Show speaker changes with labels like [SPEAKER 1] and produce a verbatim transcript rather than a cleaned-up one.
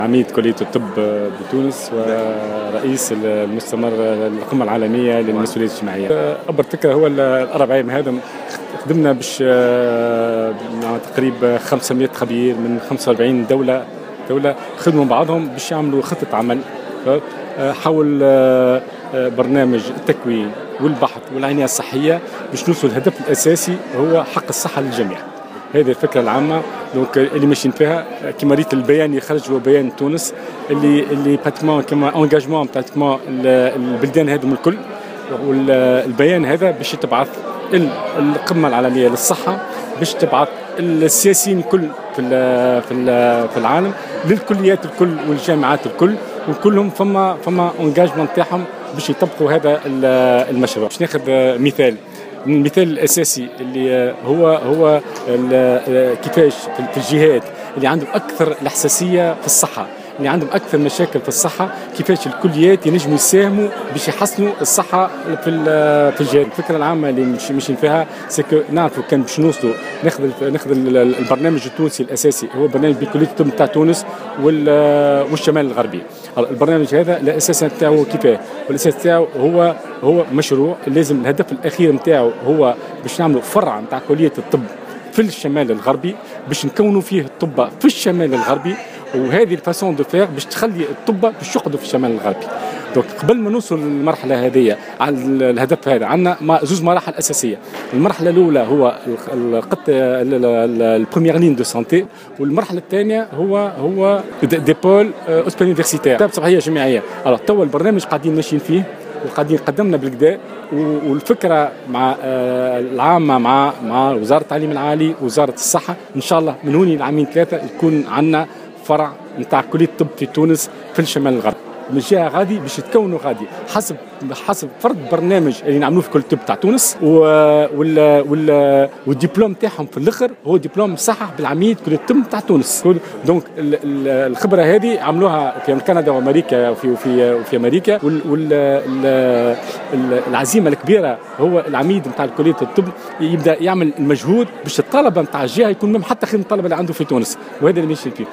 [SPEAKER 1] عميد كلية الطب بتونس ورئيس المستمر القمة العالمية للمسؤولية الاجتماعية. أكبر فكرة هو الأربع أيام هذا خدمنا باش تقريبا خمسمائة خبير من خمسة وأربعين دولة دولة خدموا بعضهم باش يعملوا خطة عمل حول برنامج التكوين والبحث والعناية الصحية باش نوصل الهدف الأساسي هو حق الصحة للجميع. هذه الفكرة العامة دونك اللي ماشيين فيها كما ريت البيان اللي خرج هو بيان تونس اللي اللي براتيكمون كما انجاجمون براتيكمون البلدان هذوم الكل، والبيان هذا باش تبعث القمة العالمية للصحة باش تبعث السياسيين الكل في في في العالم للكليات الكل والجامعات الكل، وكلهم فما فما انجاجمون تاعهم باش يطبقوا هذا المشروع. باش ناخذ مثال، المثال الاساسي اللي هو هو كيفاش في الجهات اللي عندهم اكثر الحساسيه في الصحه، اللي عندهم اكثر مشاكل في الصحه، كيفاش الكليات ينجموا يساهموا باش يحسنوا الصحه في في الجهات. الفكره العامه اللي ماشيين فيها سكو نعرفوا كان باش نوصلوا ناخذ ناخذ البرنامج التونسي الاساسي هو برنامج بكليه الطب نتاع تونس والشمال الغربي. البرنامج هذا الاساس نتاعو كيفاه؟ والاساس نتاعو هو هو مشروع لازم الهدف الاخير نتاعو هو باش نعملوا فرع نتاع كليه الطب في الشمال الغربي باش نكونوا فيه الطب في الشمال الغربي، وهذه الفاسون دو فير باش تخلي الطب باش يقعدوا في الشمال الغربي. دونك قبل ما نوصل للمرحله هذه على الهدف هذا عندنا زوج مراحل اساسيه. المرحله الاولى هو القط البروميير لين دو سانتي، والمرحله الثانيه هو هو دي بول اوسبيتال يونيفرسيتير صحيه جامعيه. الوغ توا البرنامج قاعدين ماشيين فيه وقاعدين قدمنا بالكدا، والفكره مع العامه مع مع وزاره التعليم العالي ووزاره الصحه ان شاء الله من هوني لعامين ثلاثه يكون عندنا فرع نتاع كليه الطب في تونس في الشمال الغربي. من جهه غادي باش يتكونوا غادي حسب حسب فرض برنامج اللي نعملوه في كليه الطب تاع تونس، وال وال والدبلوم تاعهم في الاخر هو دبلوم مصحح بالعميد كليه الطب تاع تونس. دونك الخبره هذه عملوها في كندا وامريكا وفي وفي وفي امريكا، والعزيمه الكبيره هو العميد نتاع كليه الطب يبدا يعمل المجهود باش الطلبه نتاع الجهه يكون حتى خير من الطلبه اللي عنده في تونس، وهذا اللي ماشي فيه.